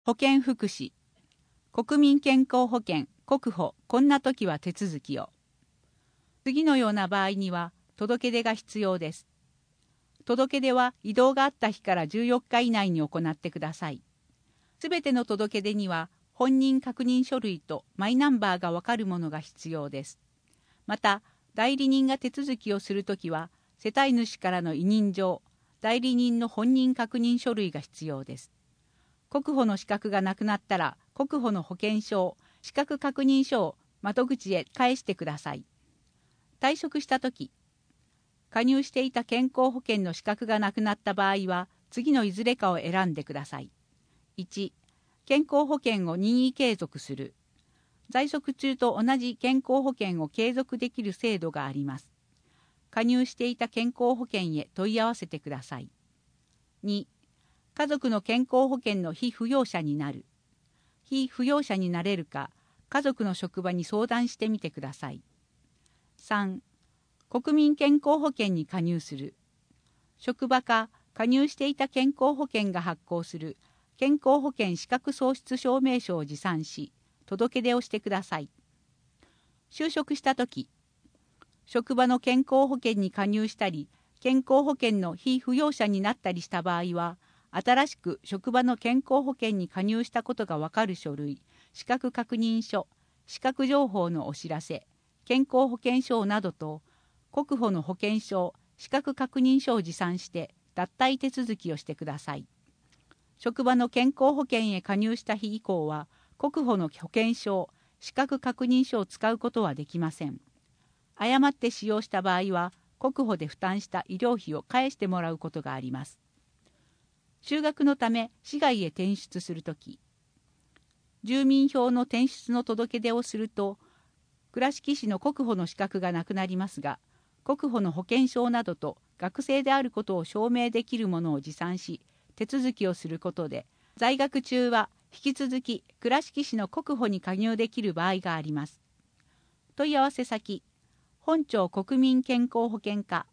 保健福祉、国民健康保険、国保、こんな時は手続きを。次のような場合には、届け出が必要です。届け出は移動があった日から14日以内に行ってください。すべての届け出には、本人確認書類とマイナンバーがわかるものが必要です。また、代理人が手続きをするときは、世帯主からの委任状、代理人の本人確認書類が必要です。国保の資格がなくなったら、国保の保険証、資格確認書を窓口へ返してください。退職したとき、加入していた健康保険の資格がなくなった場合は、次のいずれかを選んでください。1、健康保険を任意継続する。在職中と同じ健康保険を継続できる制度があります。加入していた健康保険へ問い合わせてください。2、家族の健康保険の被扶養者になる。被扶養者になれるか、家族の職場に相談してみてください。3、国民健康保険に加入する。職場か加入していた健康保険が発行する健康保険資格喪失証明書を持参し、届け出をしてください。就職したとき、職場の健康保険に加入したり、健康保険の被扶養者になったりした場合は、新しく職場の健康保険に加入したことがわかる書類、資格確認書、資格情報のお知らせ、健康保険証などと、国保の保険証、資格確認書を持参して脱退手続きをしてください。職場の健康保険へ加入した日以降は、国保の保険証、資格確認書を使うことはできません。誤って使用した場合は、国保で負担した医療費を返してもらうことがあります。就学のため市外へ転出するとき、住民票の転出の届け出をすると、倉敷市の国保の資格がなくなりますが、国保の保険証などと学生であることを証明できるものを持参し、手続きをすることで、在学中は引き続き倉敷市の国保に加入できる場合があります。問い合わせ先、本庁国民健康保険課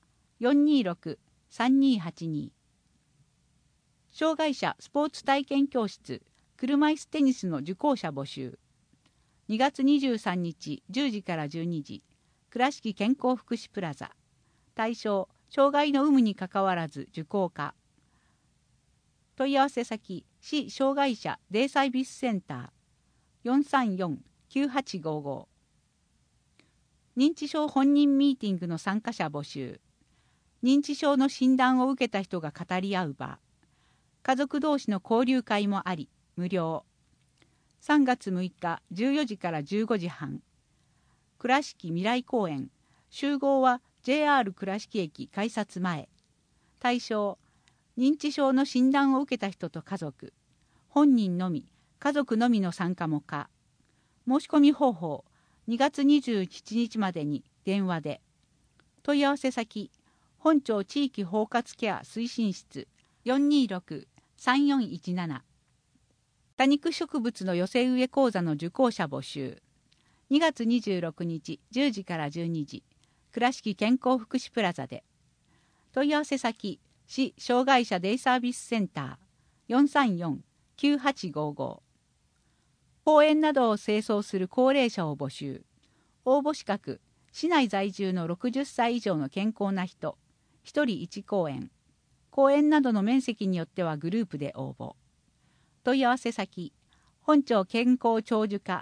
426-3282。障害者スポーツ体験教室、車椅子テニスの受講者募集。2月23日10時から12時、倉敷健康福祉プラザ。対象、障害の有無にかかわらず受講可。問い合わせ先、市障害者デイサービスセンター 434-9855。認知症本人ミーティングの参加者募集。認知症の診断を受けた人が語り合う場。家族同士の交流会もあり、無料。3月6日14時から15時半。倉敷未来公園。集合は JR 倉敷駅改札前。対象、認知症の診断を受けた人と家族。本人のみ、家族のみの参加も可。申し込み方法、2月27日までに電話で。問い合わせ先、本庁地域包括ケア推進室 426-3417。多肉植物の寄せ植え講座の受講者募集。2月26日10時から12時、倉敷健康福祉プラザで。問い合わせ先、市障害者デイサービスセンター 434-9855。公園などを清掃する高齢者を募集。応募資格、市内在住の60歳以上の健康な人、1人1公園。公園などの面積によってはグループで応募。問い合わせ先、本庁健康長寿課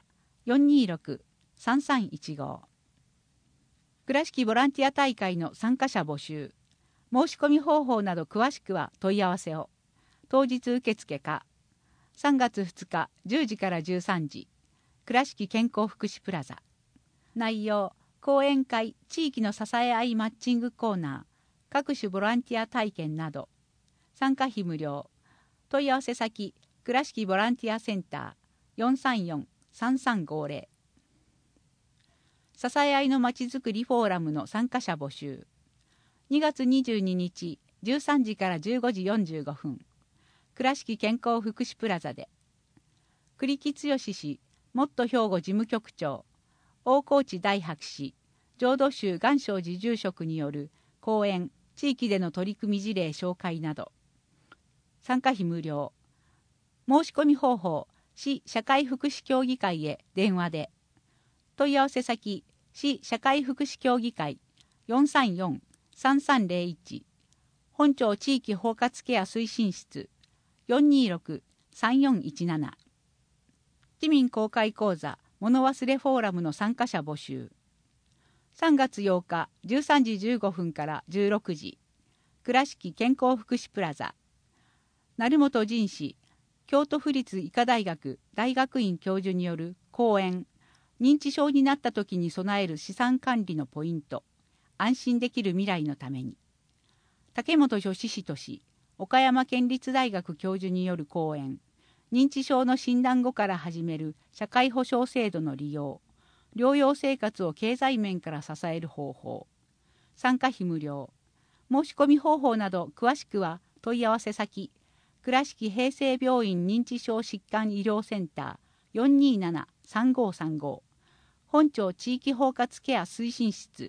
426-3315。倉敷ボランティア大会の参加者募集。申し込み方法など詳しくは問い合わせを。当日受付か。3月2日10時から13時、倉敷健康福祉プラザ。内容、講演会、地域の支え合いマッチングコーナー、各種ボランティア体験など。参加費無料。問い合わせ先、倉敷ボランティアセンター 434-3350。支え合いのまちづくりフォーラムの参加者募集。2月22日13時から15時45分、倉敷健康福祉プラザで。栗木剛氏、元兵庫事務局長、大河内大博士、浄土宗願正寺住職による講演、地域での取り組み事例紹介など。参加費無料。 申し込み方法、市社会福祉協議会へ電話で。問い合わせ先、市社会福祉協議会 434-3301 本町地域包括ケア推進室 426-3417 市民公開講座物忘れフォーラムの参加者募集。3月8日13時15分から16時、倉敷健康福祉プラザ。成本仁氏、京都府立医科大学大学院教授による講演、認知症になった時に備える資産管理のポイント、安心できる未来のために。竹本義人氏、岡山県立大学教授による講演、認知症の診断後から始める社会保障制度の利用、療養生活を経済面から支える方法。参加費無料。申し込み方法など詳しくは問い合わせ先、倉敷平成病院認知症疾患医療センター 427-3535 本町地域包括ケア推進室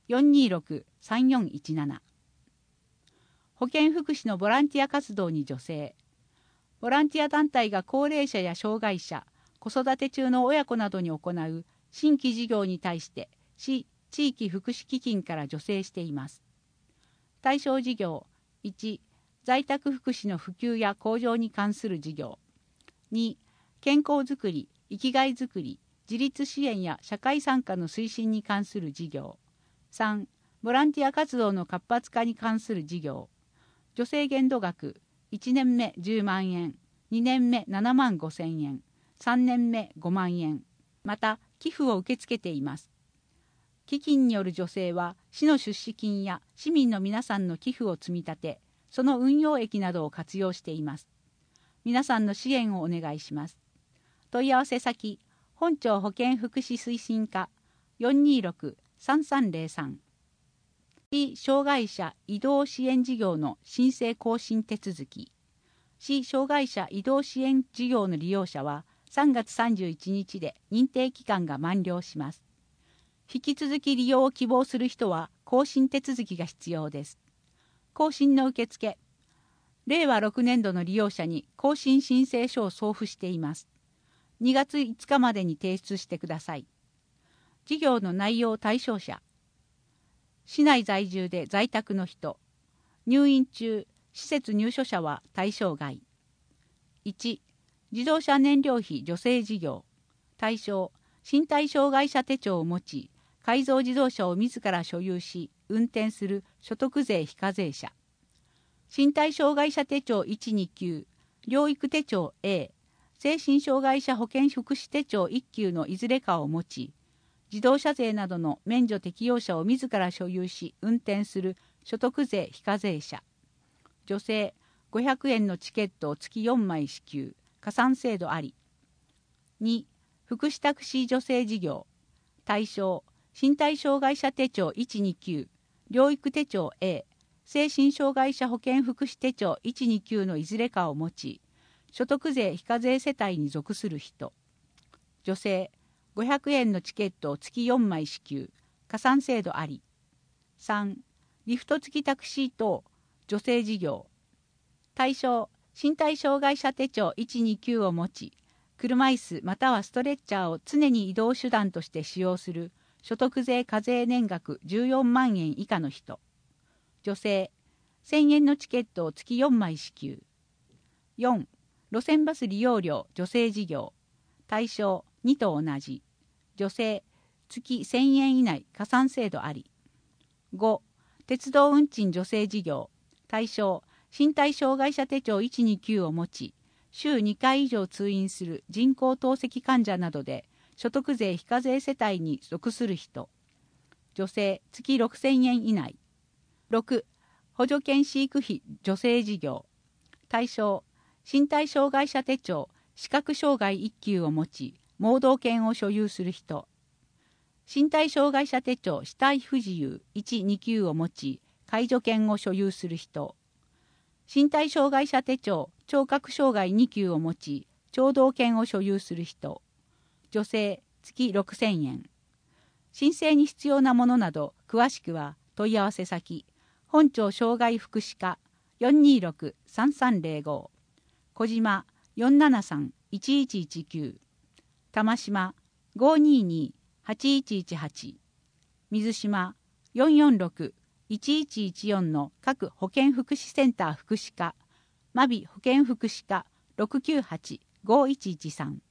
426-3417。 保健福祉のボランティア活動に助成。ボランティア団体が高齢者や障害者、子育て中の親子などに行う新規事業に対して市地域福祉基金から助成しています。対象事業1、在宅福祉の普及や向上に関する事業。2、健康づくり、生きがいづくり、自立支援や社会参加の推進に関する事業。3、ボランティア活動の活発化に関する事業。助成限度額1年目10万円、2年目7万5千円、3年目5万円。また寄付を受け付けています。基金による助成は市の出資金や市民の皆さんの寄付を積み立て、その運用益などを活用しています。皆さんの支援をお願いします。問い合わせ先、本町保健福祉推進課 426-3303。市障害者移動支援事業の申請更新手続き。市障害者移動支援事業の利用者は3月31日で認定期間が満了します。引き続き利用を希望する人は更新手続きが必要です。更新の受付。令和6年度の利用者に更新申請書を送付しています。2月5日までに提出してください。事業の内容対象者。市内在住で在宅の人。入院中、施設入所者は対象外。1、自動車燃料費助成事業。対象、身体障害者手帳を持ち、改造自動車を自ら所有し、運転する所得税非課税者。身体障害者手帳1、2級、療育手帳 A、精神障害者保健福祉手帳1級のいずれかを持ち、自動車税などの免除適用者を自ら所有し、運転する所得税非課税者。助成、500円のチケットを月4枚支給、加算制度あり。2、福祉タクシー助成事業。対象、身体障害者手帳1、2級、療育手帳 A、精神障害者保健福祉手帳1、2級のいずれかを持ち、所得税非課税世帯に属する人。助成、500円のチケットを月4枚支給、加算制度あり。3、リフト付きタクシー等助成事業。対象、身体障害者手帳1、2級を持ち、車椅子またはストレッチャーを常に移動手段として使用する所得税課税年額14万円以下の人。助成、1000円のチケットを月4枚支給。4、路線バス利用料助成事業。対象、2と同じ。助成、月1000円以内加算制度あり。5、鉄道運賃助成事業。対象、身体障害者手帳1、2級を持ち、週2回以上通院する人工透析患者などで所得税非課税世帯に属する人。助成、月6000円以内。6、補助犬飼育費助成事業。対象、身体障害者手帳視覚障害1級を持ち、盲導犬を所有する人。身体障害者手帳肢体不自由1、2級を持ち、介助犬を所有する人。身体障害者手帳聴覚障害2級を持ち、聴導犬を所有する人。助成、月6000円。申請に必要なものなど、詳しくは問い合わせ先、本町障害福祉課 426-3305 小島 473-1119、玉島 522-8118、水島 446-1114の各保健福祉センター福祉課、マビ保健福祉課 698-5113。